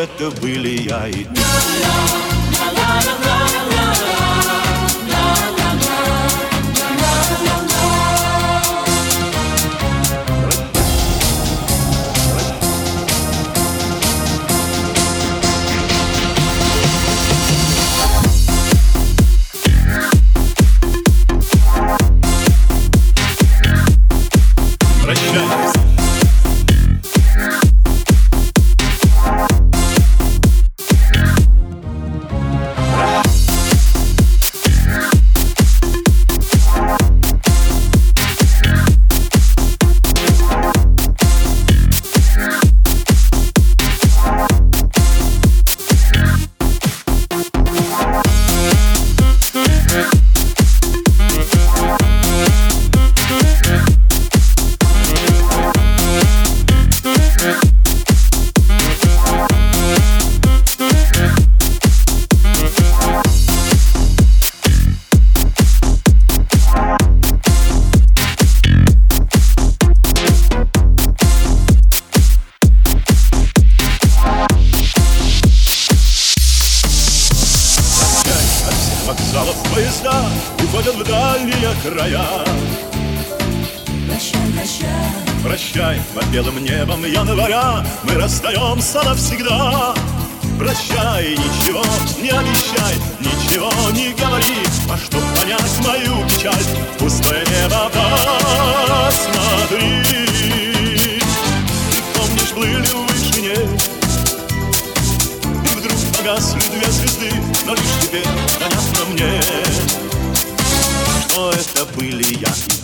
это были я и ты. Вокзалов поезда уходят в дальние края. Прощай, прощай, прощай, под белым небом января мы расстаемся навсегда. Прощай, ничего не обещай, ничего не говори, а чтоб понять мою печаль, в пустое небо посмотри. Ты помнишь, плыли в вышине, и вдруг погасли две звезды, но лишь теперь понятно мне, что это были я и